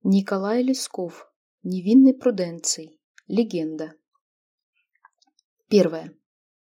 Николай Лесков. Невинный Пруденций. Легенда. Первое.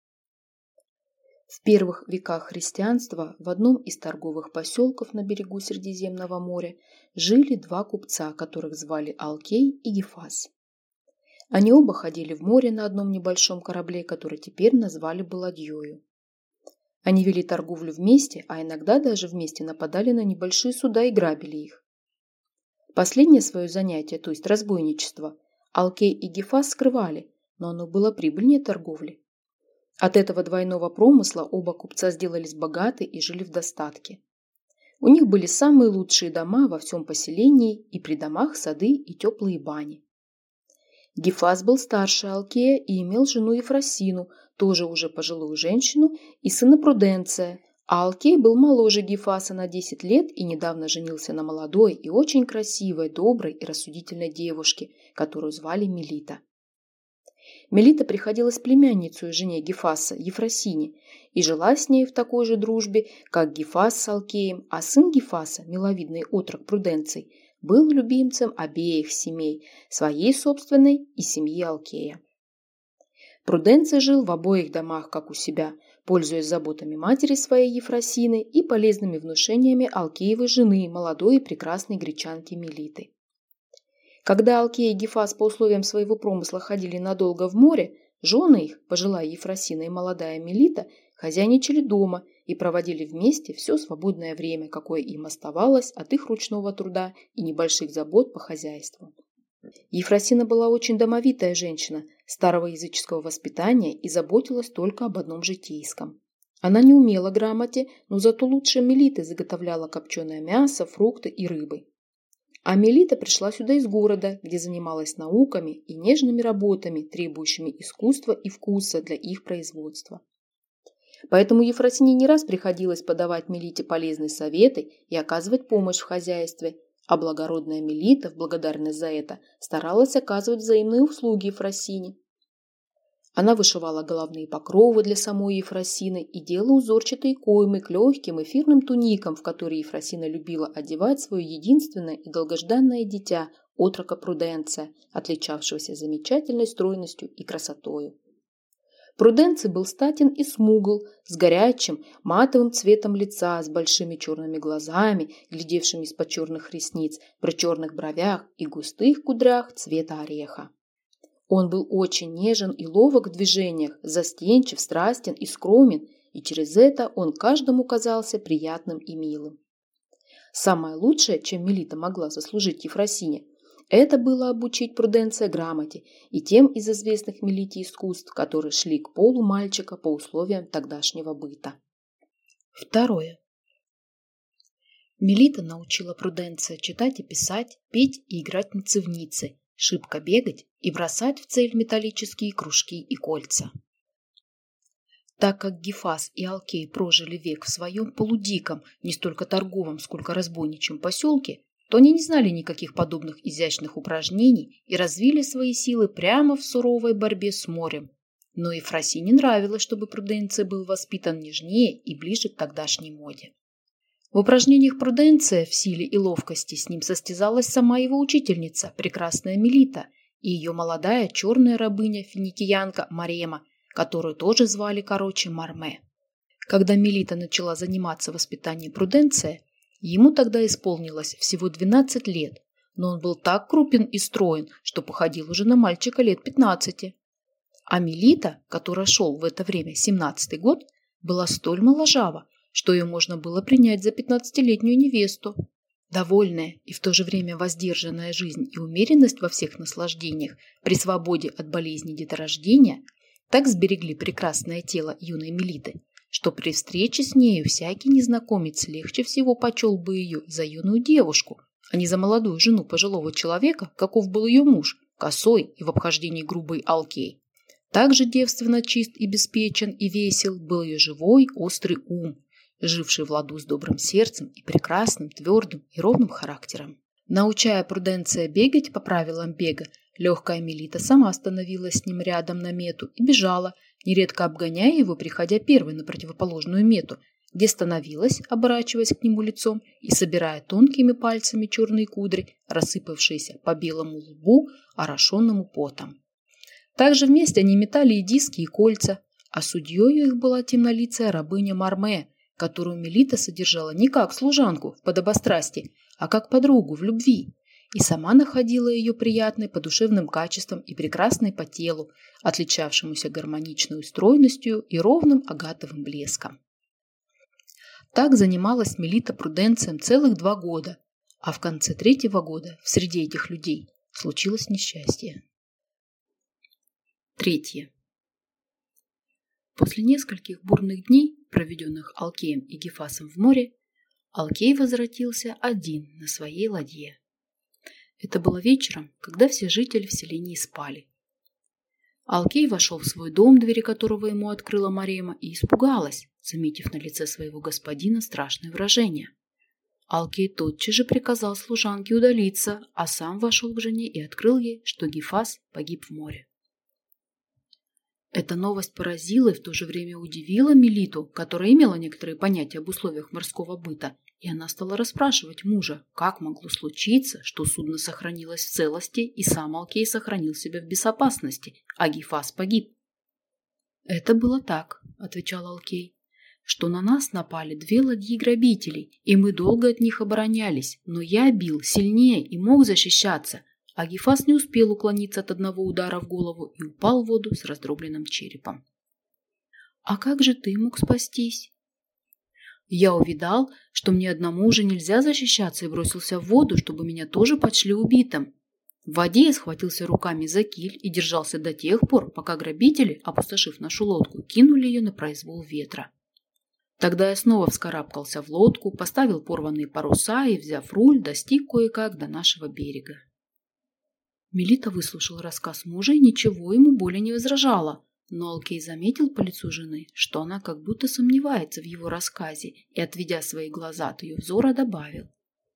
В первых веках христианства в одном из торговых поселков на берегу Средиземного моря жили два купца, которых звали Алкей и Гефас. Они оба ходили в море на одном небольшом корабле, который теперь назвали бы ладьёю. Они вели торговлю вместе, а иногда даже вместе нападали на небольшие суда и грабили их. Последнее свое занятие, то есть разбойничество, Алкей и Гефас скрывали, но оно было прибыльнее торговли. От этого двойного промысла оба купца сделались богаты и жили в достатке. У них были самые лучшие дома во всем поселении, и при домах сады и теплые бани. Гефас был старше Алкея и имел жену Ефросину, тоже уже пожилую женщину, и сына Пруденция, а Алкей был моложе Гефаса на 10 лет и недавно женился на молодой и очень красивой, доброй и рассудительной девушке, которую звали Мелита. Мелита приходилась племянницей жене Гефаса, Ефросине, и жила с ней в такой же дружбе, как Гефас с Алкеем, а сын Гефаса, миловидный отрок Пруденций, был любимцем обеих семей, своей собственной и семьи Алкея. Пруденций жил в обоих домах, как у себя, пользуясь заботами матери своей Ефросины и полезными внушениями Алкеевой жены, молодой и прекрасной гречанки Мелиты. Когда Алкей и Гефас по условиям своего промысла ходили надолго в море, жены их, пожилая Ефросина и молодая Мелита, хозяйничали дома и проводили вместе все свободное время, какое им оставалось от их ручного труда и небольших забот по хозяйству. Ефросина была очень домовитая женщина, старого языческого воспитания и заботилась только об одном житейском. Она не умела грамоте, но зато лучше Мелиты заготовляла копченое мясо, фрукты и рыбы. А Мелита пришла сюда из города, где занималась науками и нежными работами, требующими искусства и вкуса для их производства. Поэтому Ефросине не раз приходилось подавать Мелите полезные советы и оказывать помощь в хозяйстве, а благородная Мелита в благодарность за это старалась оказывать взаимные услуги Ефросине. Она вышивала головные покровы для самой Ефросины и делала узорчатые коймы к легким эфирным туникам, в которые Ефросина любила одевать свое единственное и долгожданное дитя, отрока Пруденция, отличавшегося замечательной стройностью и красотою. Пруденций был статен и смугл, с горячим, матовым цветом лица, с большими черными глазами, глядевшими из-под черных ресниц, при черных бровях и густых кудрях цвета ореха. Он был очень нежен и ловок в движениях, застенчив, страстен и скромен, и через это он каждому казался приятным и милым. Самое лучшее, чем Мелита могла заслужить Ефросине, это было обучить Пруденция грамоте и тем из известных Мелите искусств, которые шли к полу мальчика по условиям тогдашнего быта. Второе. Мелита научила Пруденция читать и писать, петь и играть на цивнице, шибко бегать и бросать в цель металлические кружки и кольца. Так как Гефас и Алкей прожили век в своем полудиком, не столько торговом, сколько разбойничьем поселке, то они не знали никаких подобных изящных упражнений и развили свои силы прямо в суровой борьбе с морем. Но Ефросине нравилось, чтобы Пруденций был воспитан нежнее и ближе к тогдашней моде. В упражнениях Пруденция в силе и ловкости с ним состязалась сама его учительница, прекрасная Мелита, и ее молодая черная рабыня-финикиянка Марема, которую тоже звали короче Марме. Когда Мелита начала заниматься воспитанием Пруденция, ему тогда исполнилось всего 12 лет, но он был так крупен и строен, что походил уже на мальчика лет 15. А Мелита, которая шел в это время 17-й год, была столь моложава, что ее можно было принять за 15-летнюю невесту. Довольная и в то же время воздержанная жизнь и умеренность во всех наслаждениях при свободе от болезни деторождения так сберегли прекрасное тело юной Мелиты, что при встрече с нею всякий незнакомец легче всего почел бы ее за юную девушку, а не за молодую жену пожилого человека, каков был ее муж, косой и в обхождении грубый Алкей. Также девственно чист и беспечен и весел был ее живой, острый ум, живший в ладу с добрым сердцем и прекрасным, твердым и ровным характером. Научая Пруденция бегать по правилам бега, легкая Мелита сама становилась с ним рядом на мету и бежала, нередко обгоняя его, приходя первой на противоположную мету, где становилась, оборачиваясь к нему лицом и собирая тонкими пальцами черные кудри, рассыпавшиеся по белому лбу, орошенному потом. Также вместе они метали и диски, и кольца, а судьей их была темнолицая рабыня Марме, которую Мелита содержала не как служанку в подобострастии, а как подругу в любви, и сама находила ее приятной по душевным качествам и прекрасной по телу, отличавшемуся гармоничной стройностью и ровным агатовым блеском. Так занималась Мелита Пруденцием целых 2 года, а в конце 3-го года в среде этих людей случилось несчастье. 3. После нескольких бурных дней, проведенных Алкеем и Гефасом в море, Алкей возвратился один на своей ладье. Это было вечером, когда все жители в селении спали. Алкей вошел в свой дом, двери которого ему открыла Марема, и испугалась, заметив на лице своего господина страшное выражение. Алкей тотчас же приказал служанке удалиться, а сам вошел к жене и открыл ей, что Гефас погиб в море. Эта новость поразила и в то же время удивила Мелиту, которая имела некоторые понятия об условиях морского быта, и она стала расспрашивать мужа, как могло случиться, что судно сохранилось в целости и сам Алкей сохранил себя в безопасности, а Гефас погиб. «Это было так», — отвечал Алкей, — «что на нас напали 2 ладьи грабителей, и мы долго от них оборонялись, но я бил сильнее и мог защищаться, а Гефас не успел уклониться от одного удара в голову и упал в воду с раздробленным черепом». «А как же ты мог спастись?» «Я увидал, что мне одному уже нельзя защищаться, и бросился в воду, чтобы меня тоже почли убитым. В воде я схватился руками за киль и держался до тех пор, пока грабители, опустошив нашу лодку, кинули ее на произвол ветра. Тогда я снова вскарабкался в лодку, поставил порванные паруса и, взяв руль, достиг кое-как до нашего берега». Мелита выслушала рассказ мужа и ничего ему более не возражала, но Алкей заметил по лицу жены, что она как будто сомневается в его рассказе, и, отведя свои глаза от ее взора, добавил: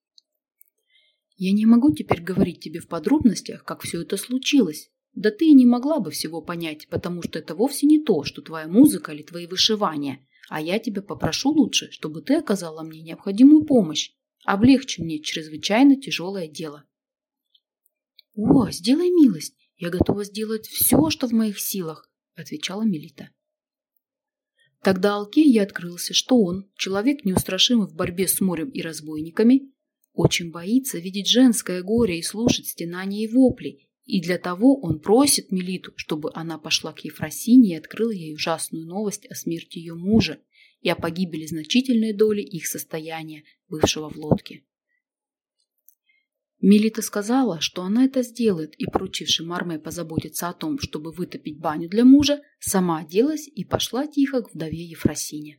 «Я не могу теперь говорить тебе в подробностях, как все это случилось. Да ты и не могла бы всего понять, потому что это вовсе не то, что твоя музыка или твои вышивания, а я тебя попрошу лучше, чтобы ты оказала мне необходимую помощь. Облегчи мне чрезвычайно тяжелое дело». «О, сделай милость, я готова сделать все, что в моих силах», — отвечала Мелита. Тогда Алкей открылся, что он, человек неустрашимый в борьбе с морем и разбойниками, очень боится видеть женское горе и слушать стенания и вопли, и для того он просит Мелиту, чтобы она пошла к Ефросине и открыла ей ужасную новость о смерти ее мужа и о погибели значительной доли их состояния, бывшего в лодке. Мелита сказала, что она это сделает, и, поручивши Марме позаботиться о том, чтобы вытопить баню для мужа, сама оделась и пошла тихо к вдове Ефросине.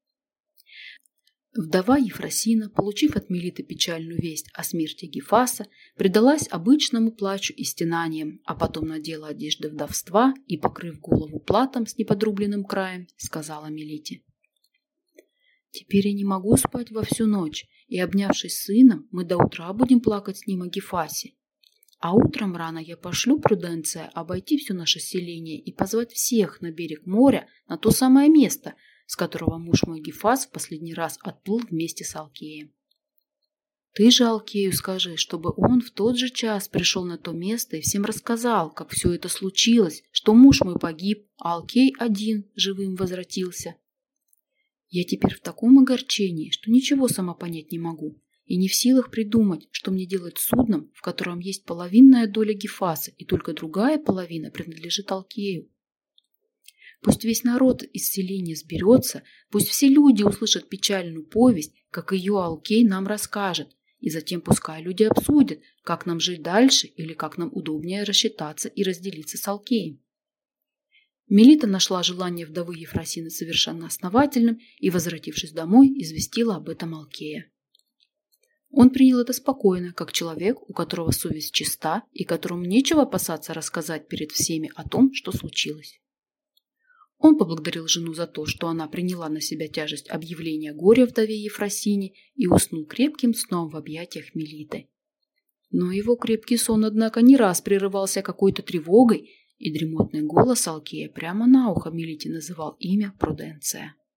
Вдова Ефросина, получив от Мелиты печальную весть о смерти Гефаса, предалась обычному плачу и стенаниям, а потом надела одежды вдовства и, покрыв голову платом с неподрубленным краем, сказала Мелите: «Теперь я не могу спать во всю ночь, и, обнявшись с сыном, мы до утра будем плакать с ним о Гефасе. А утром рано я пошлю Пруденция обойти все наше селение и позвать всех на берег моря, на то самое место, с которого муж мой Гефас в последний раз отплыл вместе с Алкеем. Ты же Алкею скажи, чтобы он в тот же час пришел на то место и всем рассказал, как все это случилось, что муж мой погиб, а Алкей один живым возвратился. Я теперь в таком огорчении, что ничего сама понять не могу, и не в силах придумать, что мне делать с судном, в котором есть половинная доля Гефаса, и только другая половина принадлежит Алкею. Пусть весь народ из селения сберется, пусть все люди услышат печальную повесть, как ее Алкей нам расскажет, и затем пускай люди обсудят, как нам жить дальше или как нам удобнее рассчитаться и разделиться с Алкеем». Мелита нашла желание вдовы Ефросины совершенно основательным и, возвратившись домой, известила об этом Алкея. Он принял это спокойно, как человек, у которого совесть чиста и которому нечего опасаться рассказать перед всеми о том, что случилось. Он поблагодарил жену за то, что она приняла на себя тяжесть объявления горя вдове Ефросине, и уснул крепким сном в объятиях Мелиты. Но его крепкий сон, однако, не раз прерывался какой-то тревогой, и дремотный голос Алкея прямо на ухо Мелите называл имя Пруденция.